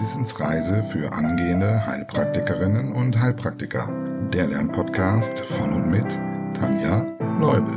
Wissensreise für angehende Heilpraktikerinnen und Heilpraktiker. Der Lernpodcast von und mit Tanja Leubel.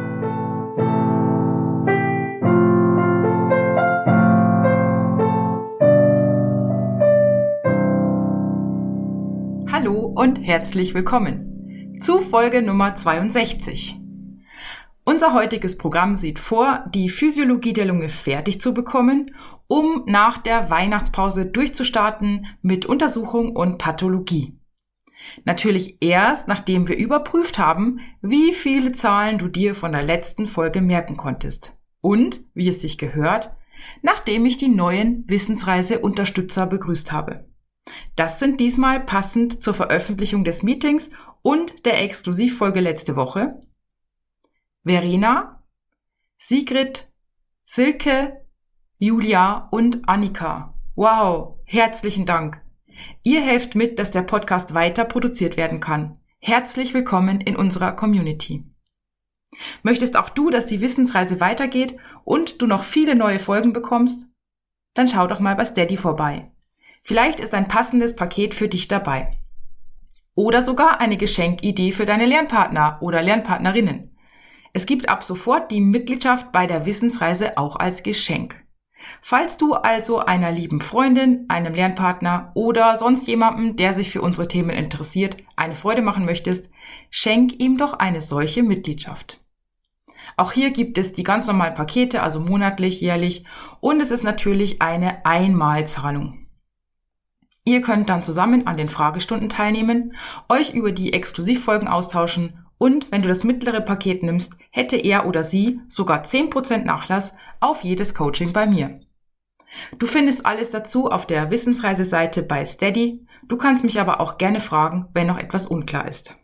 Hallo und herzlich willkommen zu Folge Nummer 62. Unser heutiges Programm sieht vor, die Physiologie der Lunge fertig zu bekommen, um nach der Weihnachtspause durchzustarten mit Untersuchung und Pathologie. Natürlich erst, nachdem wir überprüft haben, wie viele Zahlen du dir von der letzten Folge merken konntest. Und, wie es sich gehört, nachdem ich die neuen Wissensreise-Unterstützer begrüßt habe. Das sind diesmal passend zur Veröffentlichung des Meetings und der Exklusivfolge letzte Woche Verena, Sigrid, Silke, Julia und Annika. Wow, herzlichen Dank. Ihr helft mit, dass der Podcast weiter produziert werden kann. Herzlich willkommen in unserer Community. Möchtest auch du, dass die Wissensreise weitergeht und du noch viele neue Folgen bekommst? Dann schau doch mal bei Steady vorbei. Vielleicht ist ein passendes Paket für dich dabei. Oder sogar eine Geschenkidee für deine Lernpartner oder Lernpartnerinnen. Es gibt ab sofort die Mitgliedschaft bei der Wissensreise auch als Geschenk. Falls du also einer lieben Freundin, einem Lernpartner oder sonst jemandem, der sich für unsere Themen interessiert, eine Freude machen möchtest, schenk ihm doch eine solche Mitgliedschaft. Auch hier gibt es die ganz normalen Pakete, also monatlich, jährlich, und es ist natürlich eine Einmalzahlung. Ihr könnt dann zusammen an den Fragestunden teilnehmen, euch über die Exklusivfolgen austauschen und wenn du das mittlere Paket nimmst, hätte er oder sie sogar 10% Nachlass auf jedes Coaching bei mir. Du findest alles dazu auf der Wissensreise-Seite bei Steady. Du kannst mich aber auch gerne fragen, wenn noch etwas unklar ist.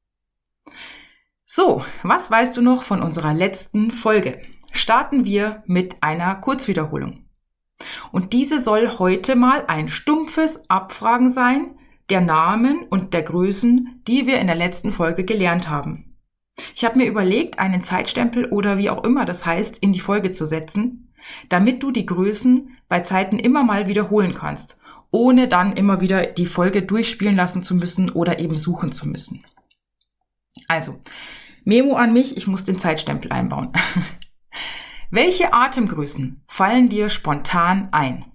So, was weißt du noch von unserer letzten Folge? Starten wir mit einer Kurzwiederholung. Und diese soll heute mal ein stumpfes Abfragen sein, der Namen und der Größen, die wir in der letzten Folge gelernt haben. Ich habe mir überlegt, einen Zeitstempel oder wie auch immer das heißt, in die Folge zu setzen, damit du die Größen bei Zeiten immer mal wiederholen kannst, ohne dann immer wieder die Folge durchspielen lassen zu müssen oder eben suchen zu müssen. Also, Memo an mich, ich muss den Zeitstempel einbauen. Welche Atemgrößen fallen dir spontan ein?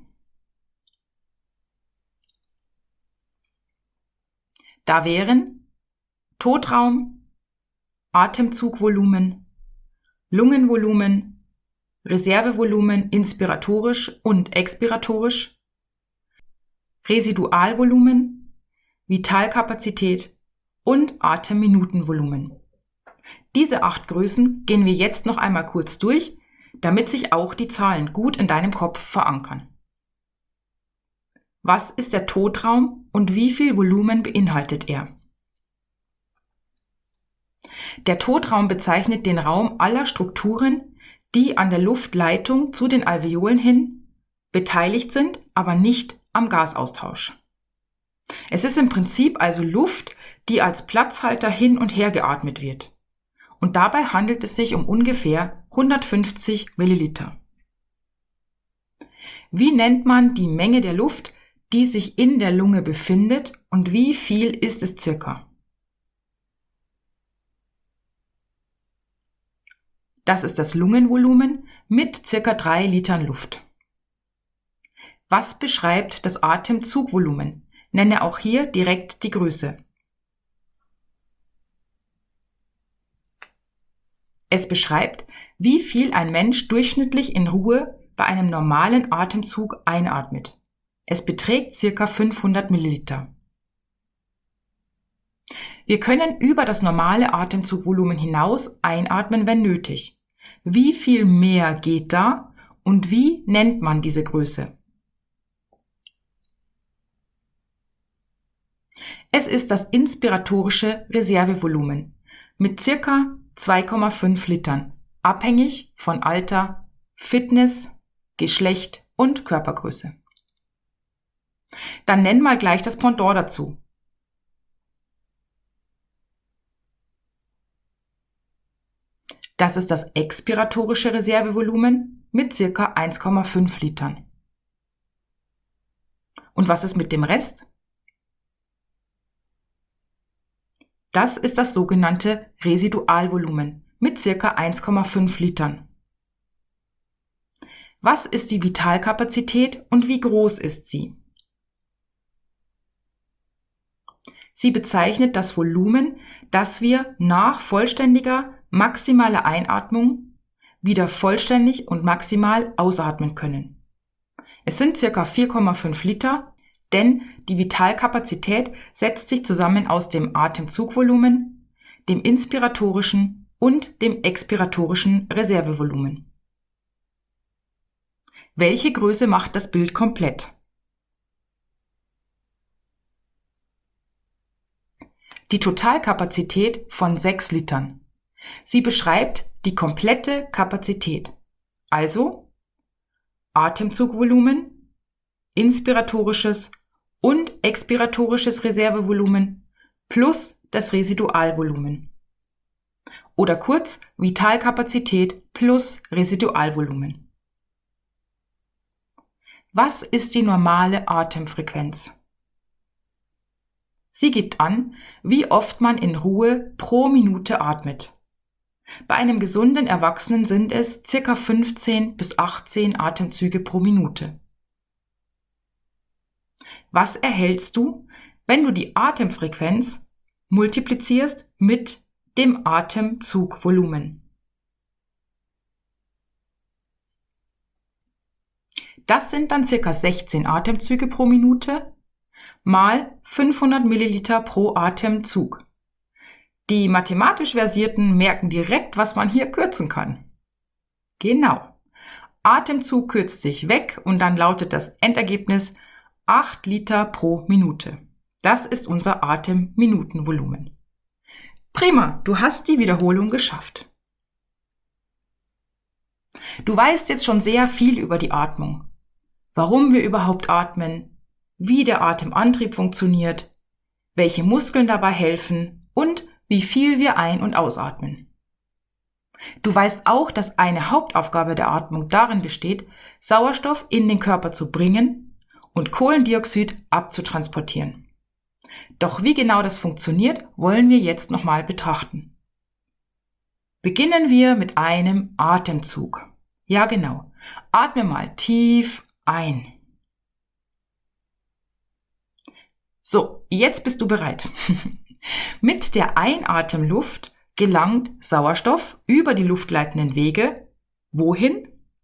Da wären Totraum, Atemzugvolumen, Lungenvolumen, Reservevolumen inspiratorisch und expiratorisch, Residualvolumen, Vitalkapazität und Atemminutenvolumen. Diese 8 Größen gehen wir jetzt noch einmal kurz durch, damit sich auch die Zahlen gut in deinem Kopf verankern. Was ist der Totraum und wie viel Volumen beinhaltet er? Der Totraum bezeichnet den Raum aller Strukturen, die an der Luftleitung zu den Alveolen hin beteiligt sind, aber nicht am Gasaustausch. Es ist im Prinzip also Luft, die als Platzhalter hin und her geatmet wird. Und dabei handelt es sich um ungefähr 150 Milliliter. Wie nennt man die Menge der Luft, die sich in der Lunge befindet und wie viel ist es circa? Das ist das Lungenvolumen mit circa 3 Litern Luft. Was beschreibt das Atemzugvolumen? Nenne auch hier direkt die Größe. Es beschreibt, wie viel ein Mensch durchschnittlich in Ruhe bei einem normalen Atemzug einatmet. Es beträgt ca. 500 Milliliter. Wir können über das normale Atemzugvolumen hinaus einatmen, wenn nötig. Wie viel mehr geht da und wie nennt man diese Größe? Es ist das inspiratorische Reservevolumen mit ca. 2,5 Litern, abhängig von Alter, Fitness, Geschlecht und Körpergröße. Dann nenn mal gleich das Pendant dazu. Das ist das expiratorische Reservevolumen mit ca. 1,5 Litern. Und was ist mit dem Rest? Das ist das sogenannte Residualvolumen mit ca. 1,5 Litern. Was ist die Vitalkapazität und wie groß ist sie? Sie bezeichnet das Volumen, das wir nach vollständiger maximaler Einatmung wieder vollständig und maximal ausatmen können. Es sind ca. 4,5 Liter, denn die Vitalkapazität setzt sich zusammen aus dem Atemzugvolumen, dem inspiratorischen und dem expiratorischen Reservevolumen. Welche Größe macht das Bild komplett? Die Totalkapazität von 6 Litern. Sie beschreibt die komplette Kapazität, also Atemzugvolumen, inspiratorisches und expiratorisches Reservevolumen plus das Residualvolumen. Oder kurz Vitalkapazität plus Residualvolumen. Was ist die normale Atemfrequenz? Sie gibt an, wie oft man in Ruhe pro Minute atmet. Bei einem gesunden Erwachsenen sind es ca. 15 bis 18 Atemzüge pro Minute. Was erhältst du, wenn du die Atemfrequenz multiplizierst mit dem Atemzugvolumen? Das sind dann ca. 16 Atemzüge pro Minute mal 500 Milliliter pro Atemzug. Die mathematisch Versierten merken direkt, was man hier kürzen kann. Genau. Atemzug kürzt sich weg und dann lautet das Endergebnis 8 Liter pro Minute. Das ist unser Atemminutenvolumen. Prima, du hast die Wiederholung geschafft. Du weißt jetzt schon sehr viel über die Atmung. Warum wir überhaupt atmen, wie der Atemantrieb funktioniert, welche Muskeln dabei helfen und wie viel wir ein- und ausatmen. Du weißt auch, dass eine Hauptaufgabe der Atmung darin besteht, Sauerstoff in den Körper zu bringen und Kohlendioxid abzutransportieren. Doch wie genau das funktioniert, wollen wir jetzt nochmal betrachten. Beginnen wir mit einem Atemzug. Ja, genau. Atme mal tief ein. So, jetzt bist du bereit. Mit der Einatemluft gelangt Sauerstoff über die luftleitenden Wege. Wohin?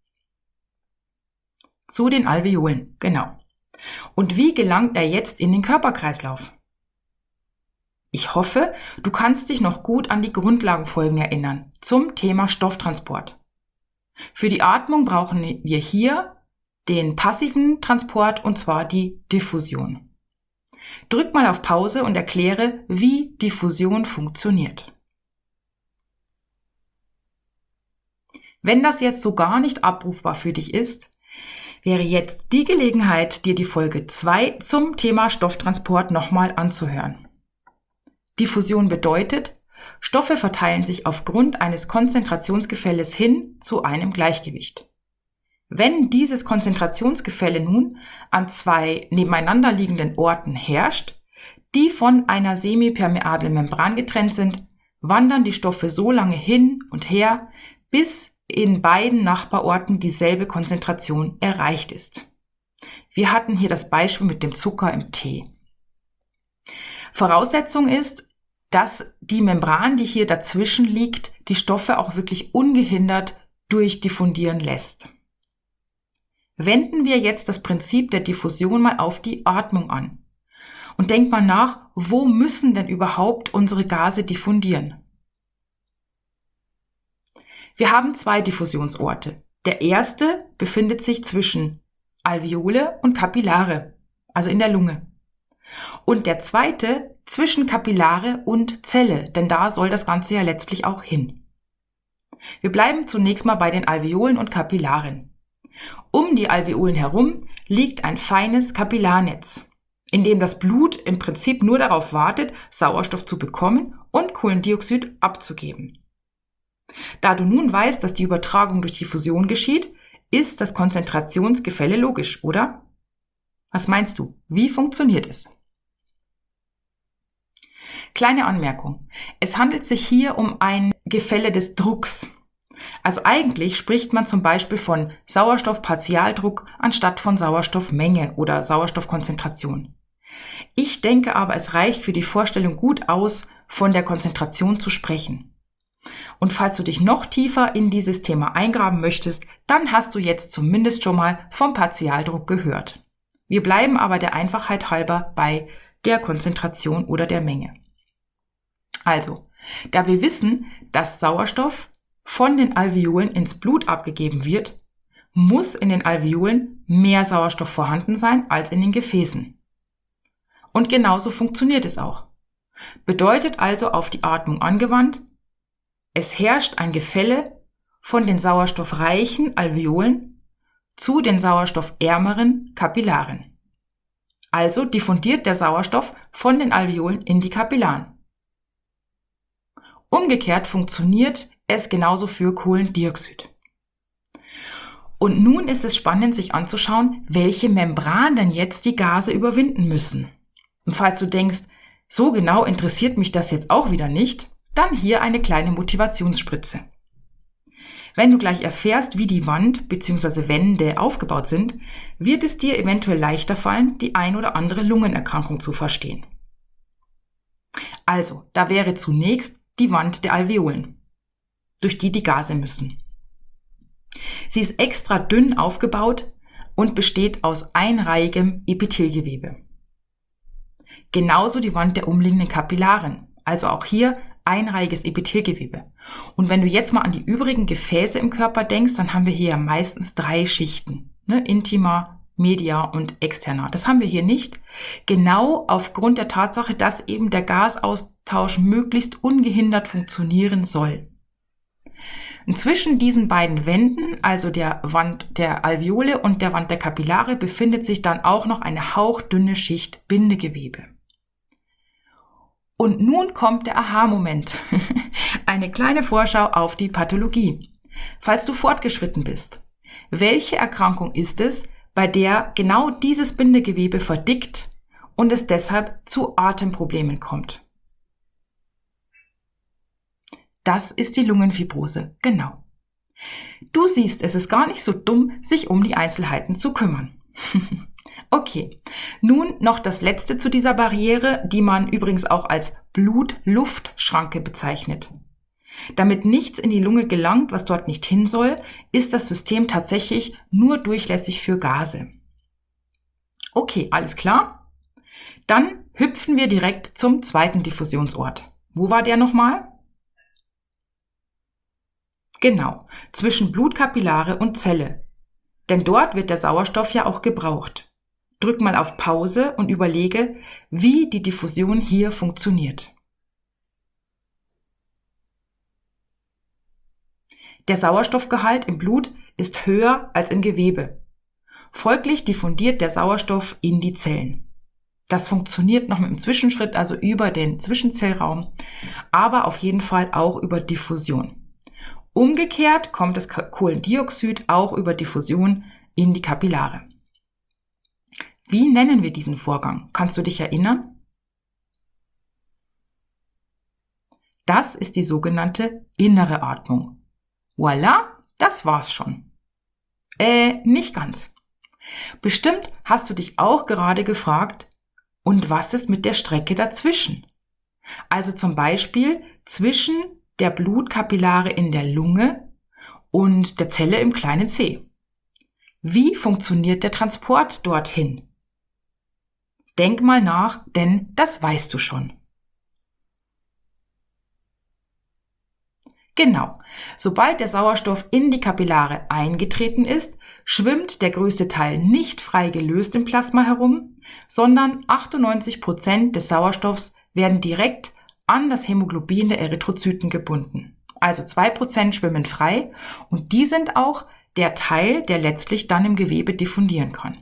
Zu den Alveolen, genau. Und wie gelangt er jetzt in den Körperkreislauf? Ich hoffe, du kannst dich noch gut an die Grundlagenfolgen erinnern zum Thema Stofftransport. Für die Atmung brauchen wir hier den passiven Transport und zwar die Diffusion. Drück mal auf Pause und erkläre, wie Diffusion funktioniert. Wenn das jetzt so gar nicht abrufbar für dich ist, wäre jetzt die Gelegenheit, dir die Folge 2 zum Thema Stofftransport nochmal anzuhören. Diffusion bedeutet, Stoffe verteilen sich aufgrund eines Konzentrationsgefälles hin zu einem Gleichgewicht. Wenn dieses Konzentrationsgefälle nun an 2 nebeneinander liegenden Orten herrscht, die von einer semipermeablen Membran getrennt sind, wandern die Stoffe so lange hin und her, bis in beiden Nachbarorten dieselbe Konzentration erreicht ist. Wir hatten hier das Beispiel mit dem Zucker im Tee. Voraussetzung ist, dass die Membran, die hier dazwischen liegt, die Stoffe auch wirklich ungehindert durchdiffundieren lässt. Wenden wir jetzt das Prinzip der Diffusion mal auf die Atmung an. Und denk mal nach, wo müssen denn überhaupt unsere Gase diffundieren? Wir haben 2 Diffusionsorte. Der erste befindet sich zwischen Alveole und Kapillare, also in der Lunge. Und der zweite zwischen Kapillare und Zelle, denn da soll das Ganze ja letztlich auch hin. Wir bleiben zunächst mal bei den Alveolen und Kapillaren. Um die Alveolen herum liegt ein feines Kapillarnetz, in dem das Blut im Prinzip nur darauf wartet, Sauerstoff zu bekommen und Kohlendioxid abzugeben. Da du nun weißt, dass die Übertragung durch Diffusion geschieht, ist das Konzentrationsgefälle logisch, oder? Was meinst du? Wie funktioniert es? Kleine Anmerkung. Es handelt sich hier um ein Gefälle des Drucks. Also eigentlich spricht man zum Beispiel von Sauerstoffpartialdruck anstatt von Sauerstoffmenge oder Sauerstoffkonzentration. Ich denke aber, es reicht für die Vorstellung gut aus, von der Konzentration zu sprechen. Und falls du dich noch tiefer in dieses Thema eingraben möchtest, dann hast du jetzt zumindest schon mal vom Partialdruck gehört. Wir bleiben aber der Einfachheit halber bei der Konzentration oder der Menge. Also, da wir wissen, dass Sauerstoff von den Alveolen ins Blut abgegeben wird, muss in den Alveolen mehr Sauerstoff vorhanden sein als in den Gefäßen. Und genauso funktioniert es auch. Bedeutet also auf die Atmung angewandt, es herrscht ein Gefälle von den sauerstoffreichen Alveolen zu den sauerstoffärmeren Kapillaren. Also diffundiert der Sauerstoff von den Alveolen in die Kapillaren. Umgekehrt funktioniert es genauso für Kohlendioxid. Und nun ist es spannend, sich anzuschauen, welche Membran denn jetzt die Gase überwinden müssen. Und falls du denkst, so genau interessiert mich das jetzt auch wieder nicht, dann hier eine kleine Motivationsspritze. Wenn du gleich erfährst, wie die Wand bzw. Wände aufgebaut sind, wird es dir eventuell leichter fallen, die ein oder andere Lungenerkrankung zu verstehen. Also, da wäre zunächst die Wand der Alveolen, durch die Gase müssen. Sie ist extra dünn aufgebaut und besteht aus einreihigem Epithelgewebe. Genauso die Wand der umliegenden Kapillaren, also auch hier einreihiges Epithelgewebe. Und wenn du jetzt mal an die übrigen Gefäße im Körper denkst, dann haben wir hier meistens 3 Schichten, Intima, Media und Externa. Das haben wir hier nicht, genau aufgrund der Tatsache, dass eben der Gasaustausch möglichst ungehindert funktionieren soll. Und zwischen diesen beiden Wänden, also der Wand der Alveole und der Wand der Kapillare, befindet sich dann auch noch eine hauchdünne Schicht Bindegewebe. Und nun kommt der Aha-Moment. Eine kleine Vorschau auf die Pathologie. Falls du fortgeschritten bist, welche Erkrankung ist es, bei der genau dieses Bindegewebe verdickt und es deshalb zu Atemproblemen kommt? Das ist die Lungenfibrose, genau. Du siehst, es ist gar nicht so dumm, sich um die Einzelheiten zu kümmern. Okay, nun noch das Letzte zu dieser Barriere, die man übrigens auch als Blut-Luft-Schranke bezeichnet. Damit nichts in die Lunge gelangt, was dort nicht hin soll, ist das System tatsächlich nur durchlässig für Gase. Okay, alles klar? Dann hüpfen wir direkt zum zweiten Diffusionsort. Wo war der nochmal? Genau, zwischen Blutkapillare und Zelle. Denn dort wird der Sauerstoff ja auch gebraucht. Drück mal auf Pause und überlege, wie die Diffusion hier funktioniert. Der Sauerstoffgehalt im Blut ist höher als im Gewebe. Folglich diffundiert der Sauerstoff in die Zellen. Das funktioniert noch mit dem Zwischenschritt, also über den Zwischenzellraum, aber auf jeden Fall auch über Diffusion. Umgekehrt kommt das Kohlendioxid auch über Diffusion in die Kapillare. Wie nennen wir diesen Vorgang? Kannst du dich erinnern? Das ist die sogenannte innere Atmung. Voilà, das war's schon. Nicht ganz. Bestimmt hast du dich auch gerade gefragt, und was ist mit der Strecke dazwischen? Also zum Beispiel zwischen der Blutkapillare in der Lunge und der Zelle im kleinen C. Wie funktioniert der Transport dorthin? Denk mal nach, denn das weißt du schon. Genau, sobald der Sauerstoff in die Kapillare eingetreten ist, schwimmt der größte Teil nicht frei gelöst im Plasma herum, sondern 98% des Sauerstoffs werden direkt an das Hämoglobin der Erythrozyten gebunden. Also 2% schwimmen frei und die sind auch der Teil, der letztlich dann im Gewebe diffundieren kann.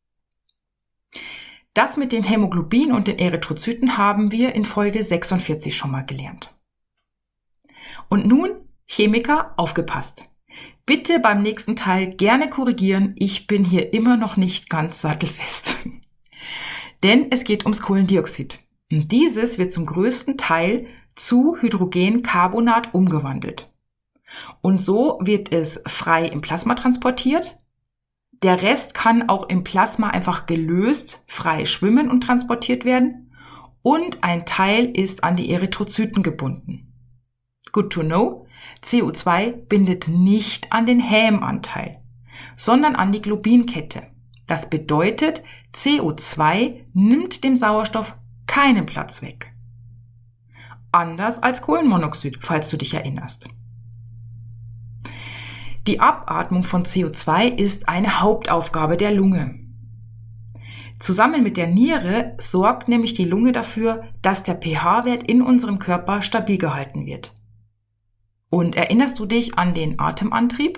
Das mit dem Hämoglobin und den Erythrozyten haben wir in Folge 46 schon mal gelernt. Und nun, Chemiker, aufgepasst. Bitte beim nächsten Teil gerne korrigieren, ich bin hier immer noch nicht ganz sattelfest. Denn es geht ums Kohlendioxid. Und dieses wird zum größten Teil zu Hydrogencarbonat umgewandelt. Und so wird es frei im Plasma transportiert. Der Rest kann auch im Plasma einfach gelöst, frei schwimmen und transportiert werden. Und ein Teil ist an die Erythrozyten gebunden. Good to know, CO2 bindet nicht an den Hämanteil, sondern an die Globinkette. Das bedeutet, CO2 nimmt dem Sauerstoff keinen Platz weg. Anders als Kohlenmonoxid, falls du dich erinnerst. Die Abatmung von CO2 ist eine Hauptaufgabe der Lunge. Zusammen mit der Niere sorgt nämlich die Lunge dafür, dass der pH-Wert in unserem Körper stabil gehalten wird. Und erinnerst du dich an den Atemantrieb?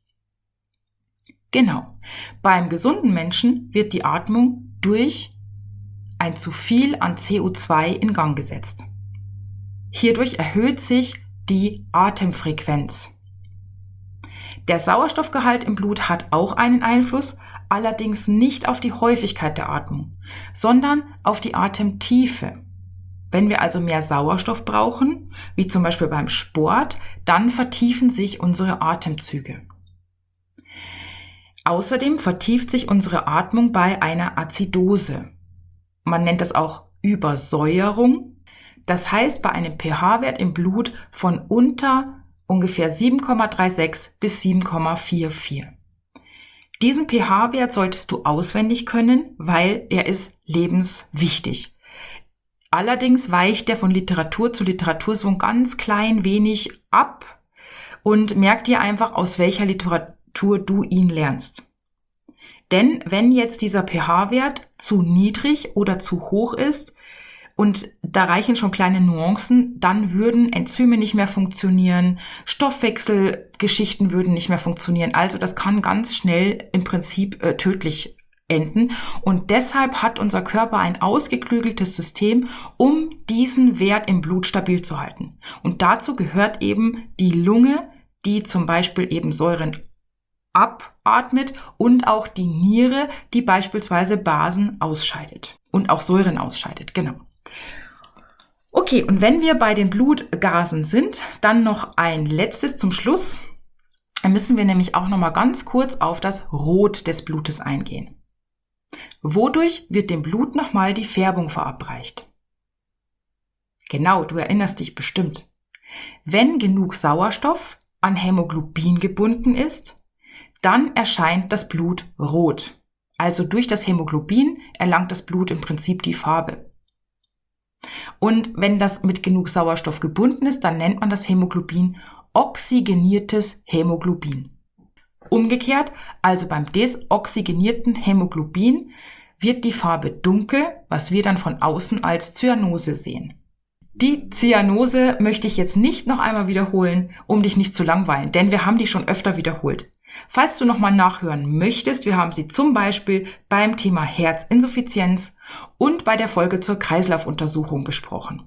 Genau. Beim gesunden Menschen wird die Atmung durch ein zu viel an CO2 in Gang gesetzt. Hierdurch erhöht sich die Atemfrequenz. Der Sauerstoffgehalt im Blut hat auch einen Einfluss, allerdings nicht auf die Häufigkeit der Atmung, sondern auf die Atemtiefe. Wenn wir also mehr Sauerstoff brauchen, wie zum Beispiel beim Sport, dann vertiefen sich unsere Atemzüge. Außerdem vertieft sich unsere Atmung bei einer Azidose. Man nennt das auch Übersäuerung. Das heißt, bei einem pH-Wert im Blut von unter ungefähr 7,36 bis 7,44. Diesen pH-Wert solltest du auswendig können, weil er ist lebenswichtig. Allerdings weicht er von Literatur zu Literatur so ein ganz klein wenig ab und merk dir einfach, aus welcher Literatur du ihn lernst. Denn wenn jetzt dieser pH-Wert zu niedrig oder zu hoch ist, und da reichen schon kleine Nuancen, dann würden Enzyme nicht mehr funktionieren, Stoffwechselgeschichten würden nicht mehr funktionieren. Also das kann ganz schnell im Prinzip tödlich enden. Und deshalb hat unser Körper ein ausgeklügeltes System, um diesen Wert im Blut stabil zu halten. Und dazu gehört eben die Lunge, die zum Beispiel eben Säuren abatmet, und auch die Niere, die beispielsweise Basen ausscheidet und auch Säuren ausscheidet. Genau. Okay, und wenn wir bei den Blutgasen sind, dann noch ein letztes zum Schluss. Da müssen wir nämlich auch noch mal ganz kurz auf das Rot des Blutes eingehen. Wodurch wird dem Blut nochmal die Färbung verabreicht? Genau, du erinnerst dich bestimmt. Wenn genug Sauerstoff an Hämoglobin gebunden ist, dann erscheint das Blut rot. Also durch das Hämoglobin erlangt das Blut im Prinzip die Farbe. Und wenn das mit genug Sauerstoff gebunden ist, dann nennt man das Hämoglobin oxygeniertes Hämoglobin. Umgekehrt, also beim desoxygenierten Hämoglobin, wird die Farbe dunkel, was wir dann von außen als Zyanose sehen. Die Zyanose möchte ich jetzt nicht noch einmal wiederholen, um dich nicht zu langweilen, denn wir haben die schon öfter wiederholt. Falls du nochmal nachhören möchtest, wir haben sie zum Beispiel beim Thema Herzinsuffizienz und bei der Folge zur Kreislaufuntersuchung besprochen.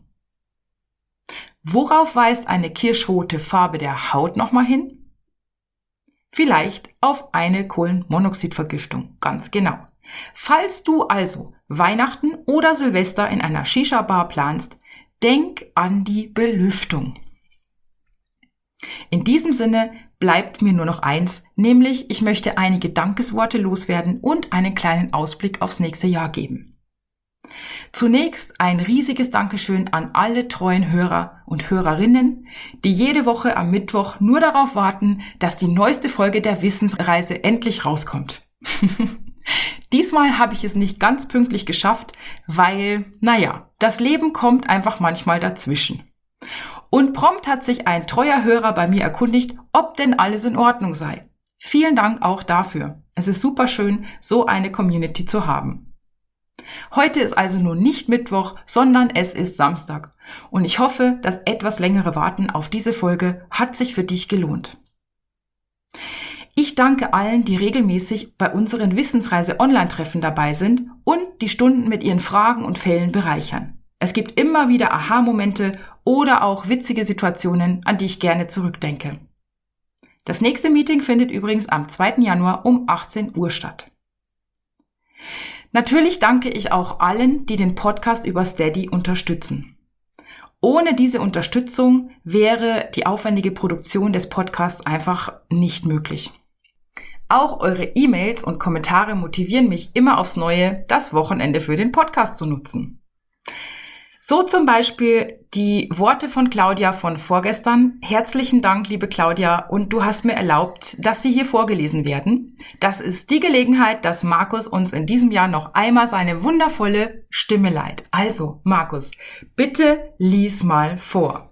Worauf weist eine kirschrote Farbe der Haut nochmal hin? Vielleicht auf eine Kohlenmonoxidvergiftung, ganz genau. Falls du also Weihnachten oder Silvester in einer Shisha-Bar planst, denk an die Belüftung. In diesem Sinne bleibt mir nur noch eins, nämlich ich möchte einige Dankesworte loswerden und einen kleinen Ausblick aufs nächste Jahr geben. Zunächst ein riesiges Dankeschön an alle treuen Hörer und Hörerinnen, die jede Woche am Mittwoch nur darauf warten, dass die neueste Folge der Wissensreise endlich rauskommt. Diesmal habe ich es nicht ganz pünktlich geschafft, weil, das Leben kommt einfach manchmal dazwischen. Und prompt hat sich ein treuer Hörer bei mir erkundigt, ob denn alles in Ordnung sei. Vielen Dank auch dafür. Es ist super schön, so eine Community zu haben. Heute ist also nun nicht Mittwoch, sondern es ist Samstag. Und ich hoffe, das etwas längere Warten auf diese Folge hat sich für dich gelohnt. Ich danke allen, die regelmäßig bei unseren Wissensreise-Online-Treffen dabei sind und die Stunden mit ihren Fragen und Fällen bereichern. Es gibt immer wieder Aha-Momente oder auch witzige Situationen, an die ich gerne zurückdenke. Das nächste Meeting findet übrigens am 2. Januar um 18 Uhr statt. Natürlich danke ich auch allen, die den Podcast über Steady unterstützen. Ohne diese Unterstützung wäre die aufwendige Produktion des Podcasts einfach nicht möglich. Auch eure E-Mails und Kommentare motivieren mich immer aufs Neue, das Wochenende für den Podcast zu nutzen. So zum Beispiel die Worte von Claudia von vorgestern. Herzlichen Dank, liebe Claudia, und du hast mir erlaubt, dass sie hier vorgelesen werden. Das ist die Gelegenheit, dass Markus uns in diesem Jahr noch einmal seine wundervolle Stimme leiht. Also, Markus, bitte lies mal vor.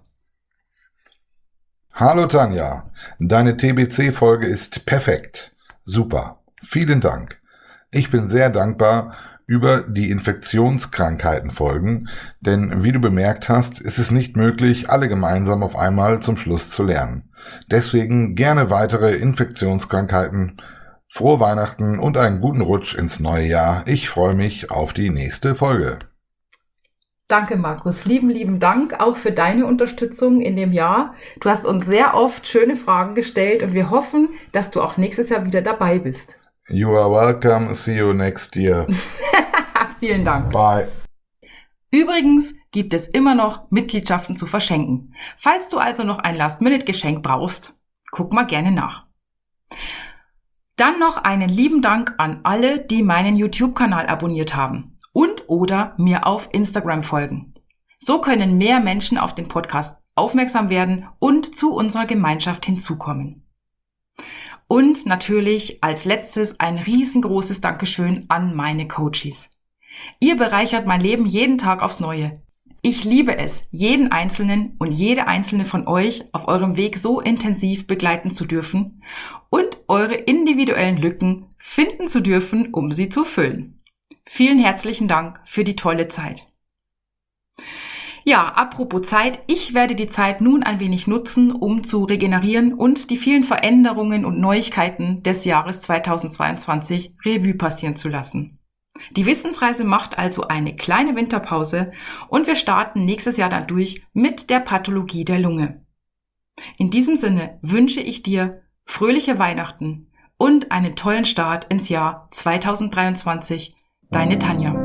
Hallo Tanja, deine TBC-Folge ist perfekt. Super, vielen Dank. Ich bin sehr dankbar über die Infektionskrankheiten-Folgen, denn wie du bemerkt hast, ist es nicht möglich, alle gemeinsam auf einmal zum Schluss zu lernen. Deswegen gerne weitere Infektionskrankheiten, frohe Weihnachten und einen guten Rutsch ins neue Jahr. Ich freue mich auf die nächste Folge. Danke, Markus. Lieben Dank auch für deine Unterstützung in dem Jahr. Du hast uns sehr oft schöne Fragen gestellt und wir hoffen, dass du auch nächstes Jahr wieder dabei bist. You are welcome. See you next year. Vielen Dank. Bye. Übrigens gibt es immer noch Mitgliedschaften zu verschenken. Falls du also noch ein Last-Minute-Geschenk brauchst, guck mal gerne nach. Dann noch einen lieben Dank an alle, die meinen YouTube-Kanal abonniert haben und oder mir auf Instagram folgen. So können mehr Menschen auf den Podcast aufmerksam werden und zu unserer Gemeinschaft hinzukommen. Und natürlich als letztes ein riesengroßes Dankeschön an meine Coaches. Ihr bereichert mein Leben jeden Tag aufs Neue. Ich liebe es, jeden Einzelnen und jede einzelne von euch auf eurem Weg so intensiv begleiten zu dürfen und eure individuellen Lücken finden zu dürfen, um sie zu füllen. Vielen herzlichen Dank für die tolle Zeit. Ja, apropos Zeit, ich werde die Zeit nun ein wenig nutzen, um zu regenerieren und die vielen Veränderungen und Neuigkeiten des Jahres 2022 Revue passieren zu lassen. Die Wissensreise macht also eine kleine Winterpause und wir starten nächstes Jahr dann durch mit der Pathologie der Lunge. In diesem Sinne wünsche ich dir fröhliche Weihnachten und einen tollen Start ins Jahr 2023. Deine Tanja.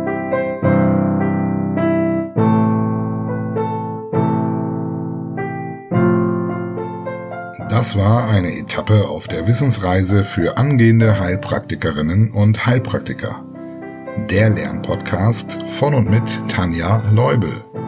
Das war eine Etappe auf der Wissensreise für angehende Heilpraktikerinnen und Heilpraktiker. Der Lernpodcast von und mit Tanja Leubel.